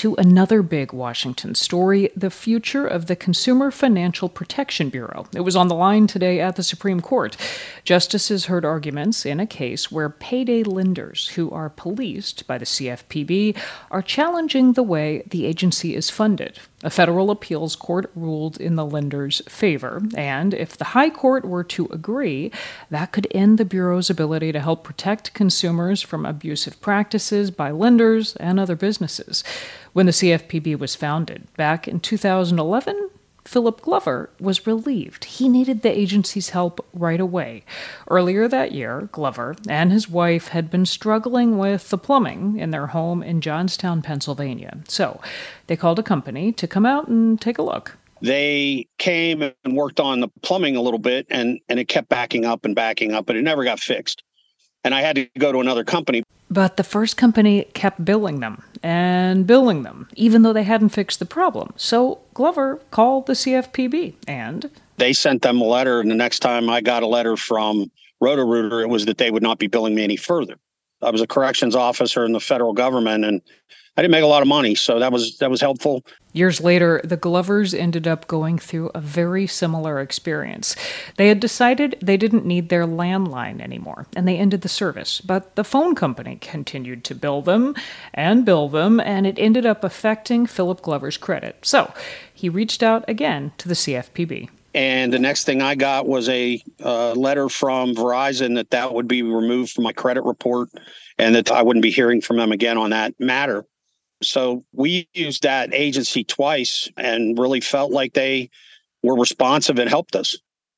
to another big Washington story, the future of the Consumer Financial Protection Bureau. It was on the line today at the Supreme Court. Justices heard arguments in a case where payday lenders who are policed by the CFPB are challenging the way the agency is funded. A federal appeals court ruled in the lenders' favor, and if the high court were to agree, that could end the Bureau's ability to help protect consumers from abusive practices by lenders and other businesses. When the CFPB was founded back in 2011, Philip Glover was relieved. He needed the agency's help right away. Earlier that year, Glover and his wife had been struggling with the plumbing in their home in Johnstown, Pennsylvania. So they called a company to come out and take a look. They came and worked on the plumbing a little bit, and it kept backing up, but it never got fixed. And I had to go to another company. But the first company kept billing them, even though they hadn't fixed the problem. So Glover called the CFPB, and they sent them a letter, and the next time I got a letter from Roto-Rooter, it was that they would not be billing me any further. I was a corrections officer in the federal government, and I didn't make a lot of money, so that was helpful. Years later, the Glovers ended up going through a very similar experience. They had decided they didn't need their landline anymore, and they ended the service. But the phone company continued to bill them, and it ended up affecting Philip Glover's credit. So he reached out again to the CFPB. And the next thing I got was a letter from Verizon that would be removed from my credit report and that I wouldn't be hearing from them again on that matter. So we used that agency twice and really felt like they were responsive and helped us.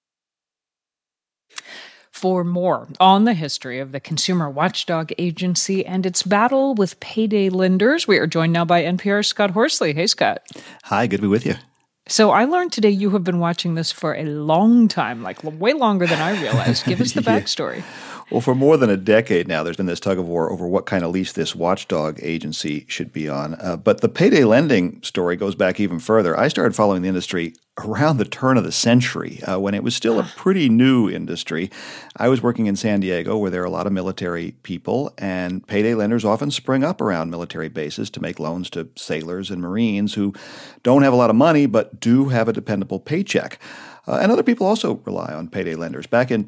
For more on the history of the Consumer Watchdog Agency and its battle with payday lenders, we are joined now by NPR's Scott Horsley. Hey, Scott. Hi, good to be with you. So I learned today you have been watching this for a long time, like way longer than I realized. Give us the backstory. Well, for more than a decade now, there's been this tug of war over what kind of leash this watchdog agency should be on. But the payday lending story goes back even further. I started following the industry around the turn of the century, when it was still a pretty new industry. I was working in San Diego, where there are a lot of military people, and payday lenders often spring up around military bases to make loans to sailors and Marines who don't have a lot of money but do have a dependable paycheck. And other people also rely on payday lenders. Back in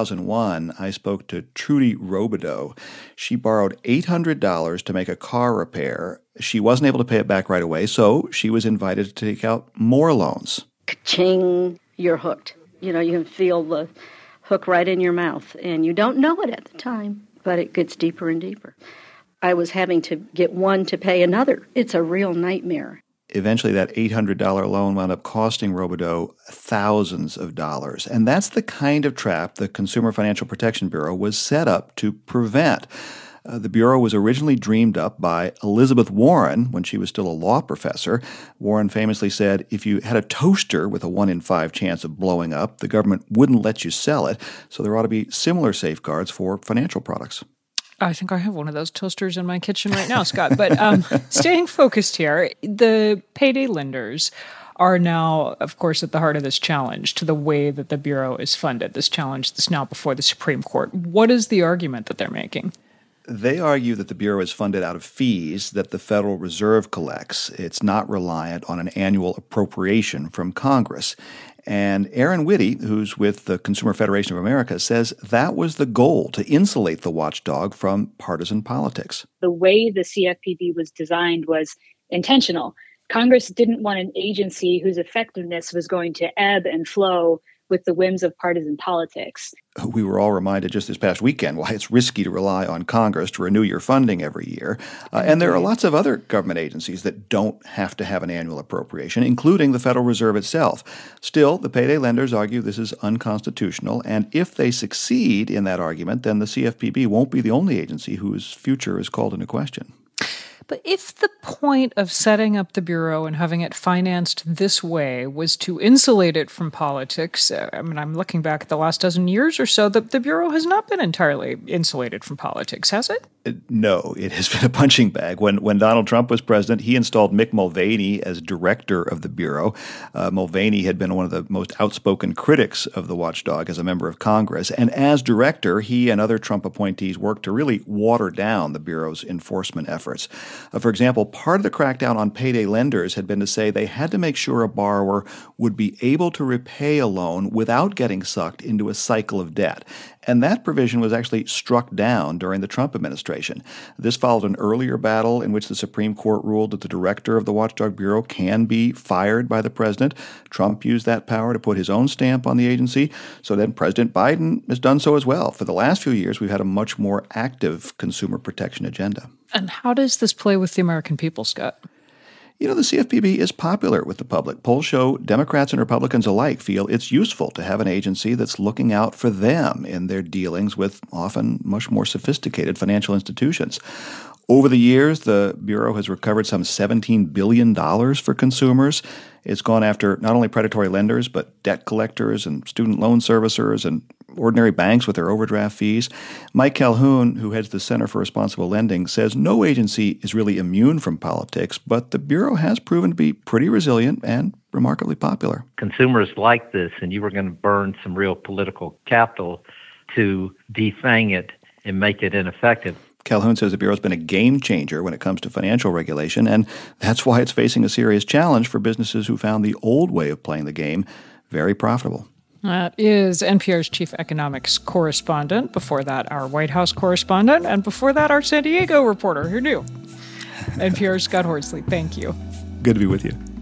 2001, I spoke to Trudy Robideau. She borrowed $800 to make a car repair. She wasn't able to pay it back right away, so she was invited to take out more loans. Ka-ching, you're hooked. You can feel the hook right in your mouth, and you don't know it at the time, but it gets deeper and deeper. I was having to get one to pay another. It's a real nightmare. Eventually, that $800 loan wound up costing Robideau thousands of dollars. And that's the kind of trap the Consumer Financial Protection Bureau was set up to prevent. The Bureau was originally dreamed up by Elizabeth Warren when she was still a law professor. Warren famously said, if you had a toaster with a 1 in 5 chance of blowing up, the government wouldn't let you sell it. So there ought to be similar safeguards for financial products. I think I have one of those toasters in my kitchen right now, Scott. But staying focused here, the payday lenders are now, of course, at the heart of this challenge to the way that the Bureau is funded, this challenge that's now before the Supreme Court. What is the argument that they're making? They argue that the Bureau is funded out of fees that the Federal Reserve collects. It's not reliant on an annual appropriation from Congress. And Aaron Witte, who's with the Consumer Federation of America, says that was the goal, to insulate the watchdog from partisan politics. The way the CFPB was designed was intentional. Congress didn't want an agency whose effectiveness was going to ebb and flow with the whims of partisan politics. We were all reminded just this past weekend why it's risky to rely on Congress to renew your funding every year. And there are lots of other government agencies that don't have to have an annual appropriation, including the Federal Reserve itself. Still, the payday lenders argue this is unconstitutional, and if they succeed in that argument, then the CFPB won't be the only agency whose future is called into question. But if the point of setting up the Bureau and having it financed this way was to insulate it from politics, I'm looking back at the last dozen years or so, the Bureau has not been entirely insulated from politics, has it? No, it has been a punching bag. When Donald Trump was president, he installed Mick Mulvaney as director of the Bureau. Mulvaney had been one of the most outspoken critics of the watchdog as a member of Congress. And as director, he and other Trump appointees worked to really water down the Bureau's enforcement efforts. For example, part of the crackdown on payday lenders had been to say they had to make sure a borrower would be able to repay a loan without getting sucked into a cycle of debt. And that provision was actually struck down during the Trump administration. This followed an earlier battle in which the Supreme Court ruled that the director of the Watchdog Bureau can be fired by the president. Trump used that power to put his own stamp on the agency. So then President Biden has done so as well. For the last few years, we've had a much more active consumer protection agenda. And how does this play with the American people, Scott? The CFPB is popular with the public. Polls show Democrats and Republicans alike feel it's useful to have an agency that's looking out for them in their dealings with often much more sophisticated financial institutions. Over the years, the Bureau has recovered some $17 billion for consumers. It's gone after not only predatory lenders, but debt collectors and student loan servicers and ordinary banks with their overdraft fees. Mike Calhoun, who heads the Center for Responsible Lending, says no agency is really immune from politics, but the Bureau has proven to be pretty resilient and remarkably popular. Consumers like this, and you were going to burn some real political capital to defang it and make it ineffective. Calhoun says the Bureau has been a game changer when it comes to financial regulation, and that's why it's facing a serious challenge for businesses who found the old way of playing the game very profitable. That is NPR's chief economics correspondent. Before that, our White House correspondent. And before that, our San Diego reporter. Who knew? NPR's Scott Horsley, thank you. Good to be with you.